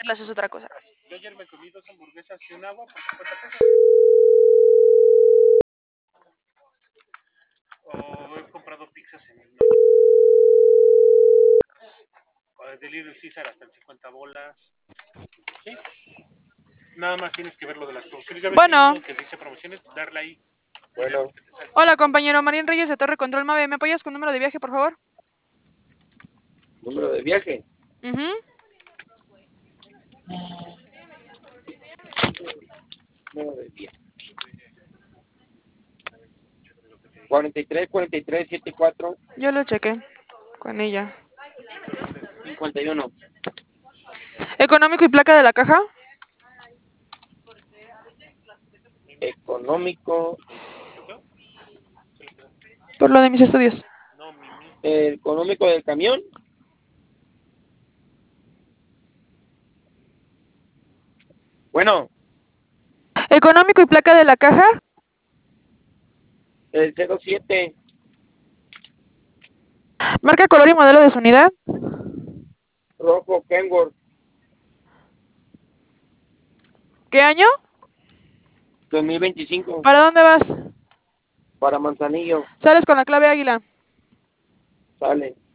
Atlas es otra cosa. Yo ayer me comí 2 hamburguesas y un agua por 50 pesos. O he comprado pizzas en el o de Delivery Caesar hasta en 50 bolas. Sí. Nada más tienes que ver lo de las promociones. Ya ves Bueno. que dice promociones, darle ahí. Bueno. Hola, compañero. Marín Reyes de Torre Control Mave. ¿Me apoyas con número de viaje, por favor? ¿Número de viaje? Número de viaje. 43, 74. Yo lo chequé con ella. 51. ¿Económico y placa de la caja? Económico. Por lo de mis estudios. Económico del camión. Bueno. ¿Económico y placa de la caja? El 07. ¿Marca, color y modelo de su unidad? Rojo Kenworth. ¿Qué año? 2025. ¿Para dónde vas? Para Manzanillo. Sales con la clave águila. Sale.